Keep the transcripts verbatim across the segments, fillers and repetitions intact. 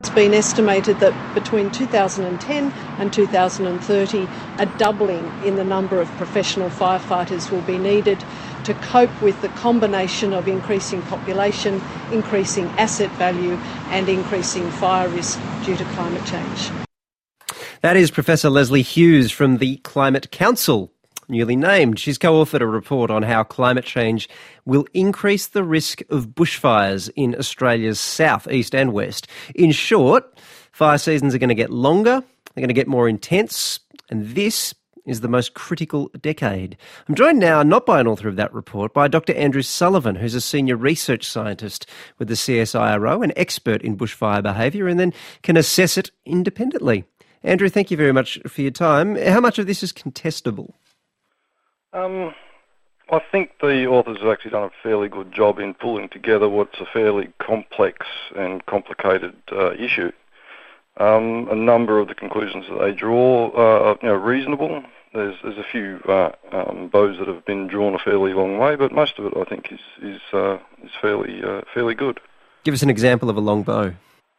It's been estimated that between two thousand ten and two thousand thirty, a doubling in the number of professional firefighters will be needed to cope with the combination of increasing population, increasing asset value and increasing fire risk due to climate change. That is Professor Lesley Hughes from the Climate Council, newly named. She's co-authored a report on how climate change will increase the risk of bushfires in Australia's south, east and west. In short, fire seasons are going to get longer, they're going to get more intense, and this is the most critical decade. I'm joined now, not by an author of that report, by Doctor Andrew Sullivan, who's a senior research scientist with the C S I R O, an expert in bushfire behaviour, and then can assess it independently. Andrew, thank you very much for your time. How much of this is contestable? Um, I think the authors have actually done a fairly good job in pulling together what's a fairly complex and complicated uh, issue. Um, a number of the conclusions that they draw are you know, reasonable. There's there's a few uh, um, bows that have been drawn a fairly long way, but most of it I think is is uh, is fairly uh, fairly good. Give us an example of a long bow.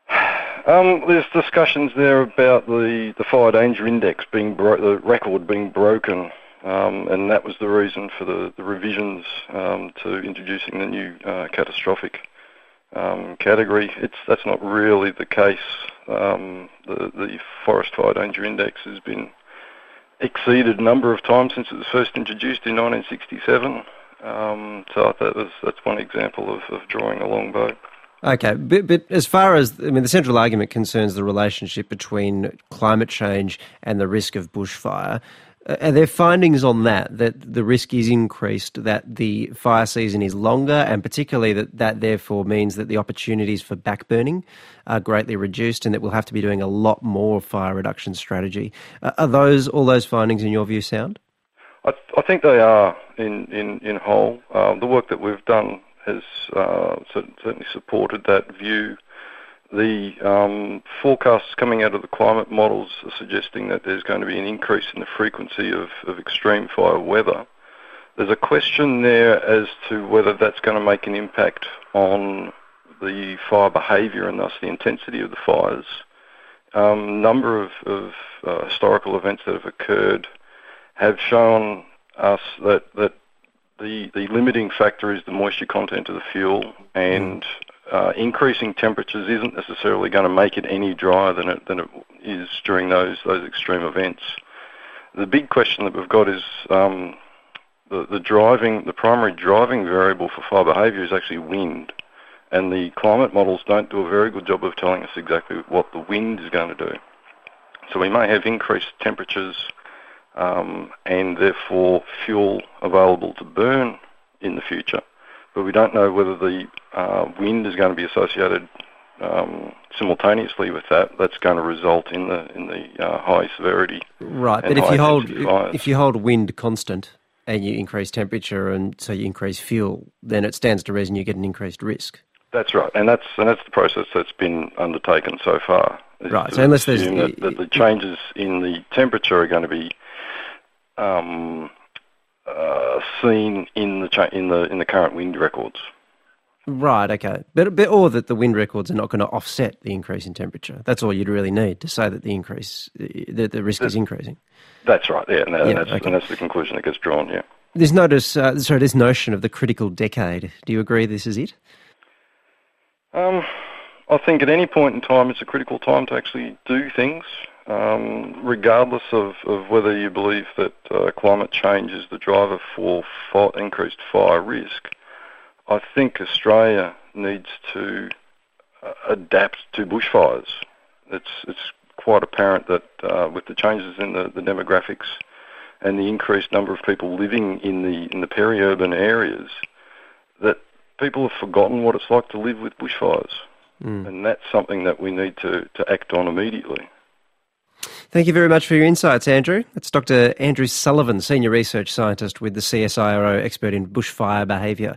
Um, there's discussions there about the, the fire danger index being bro- the record being broken. Um, and that was the reason for the, the revisions um, to introducing the new uh, catastrophic um, category. It's that's not really the case. Um, the, the forest fire danger index has been exceeded a number of times since it was first introduced in nineteen sixty-seven. Um, so that was that's one example of, of drawing a long bow. Okay, but, but as far as, I mean, the central argument concerns the relationship between climate change and the risk of bushfire. Are there findings on that, that the risk is increased, that the fire season is longer, and particularly that that therefore means that the opportunities for backburning are greatly reduced and that we'll have to be doing a lot more fire reduction strategy? Are those all those findings, in your view, sound? I, th- I think they are in, in, in whole. Uh, the work that we've done has uh, certainly supported that view. The um, forecasts coming out of the climate models are suggesting that there's going to be an increase in the frequency of, of extreme fire weather. There's a question there as to whether that's going to make an impact on the fire behaviour and thus the intensity of the fires. A um, number of, of uh, historical events that have occurred have shown us that, that the, the limiting factor is the moisture content of the fuel, and Uh, increasing temperatures isn't necessarily going to make it any drier than it than it is during those those extreme events. The big question that we've got is um, the the driving the primary driving variable for fire behaviour is actually wind, and the climate models don't do a very good job of telling us exactly what the wind is going to do. So we may have increased temperatures um, and therefore fuel available to burn in the future, but we don't know whether the uh, wind is going to be associated um, simultaneously with that. That's going to result in the in the uh, high severity. Right, but if you hold if you hold wind constant and you increase temperature and so you increase fuel, then it stands to reason you get an increased risk. That's right, and that's and that's the process that's been undertaken so far. Right, so unless there's that, that the changes in the temperature are going to be um, uh, seen in the cha- in the in the current wind records. Right, okay. But, but or that the wind records are not going to offset the increase in temperature. That's all you'd really need to say that the increase, that the risk is increasing. That's right, yeah, and, yeah, that's, okay. and that's the conclusion that gets drawn, yeah. This notice, uh, sorry, this notion of the critical decade, do you agree this is it? Um, I think at any point in time it's a critical time to actually do things, um, regardless of, of whether you believe that uh, climate change is the driver for fi- increased fire risk. I think Australia needs to uh, adapt to bushfires. It's it's quite apparent that uh, with the changes in the, the demographics and the increased number of people living in the in the peri-urban areas, that people have forgotten what it's like to live with bushfires. Mm. And that's something that we need to, to act on immediately. Thank you very much for your insights, Andrew. That's Doctor Andrew Sullivan, Senior Research Scientist with the C S I R O, expert in bushfire behaviour.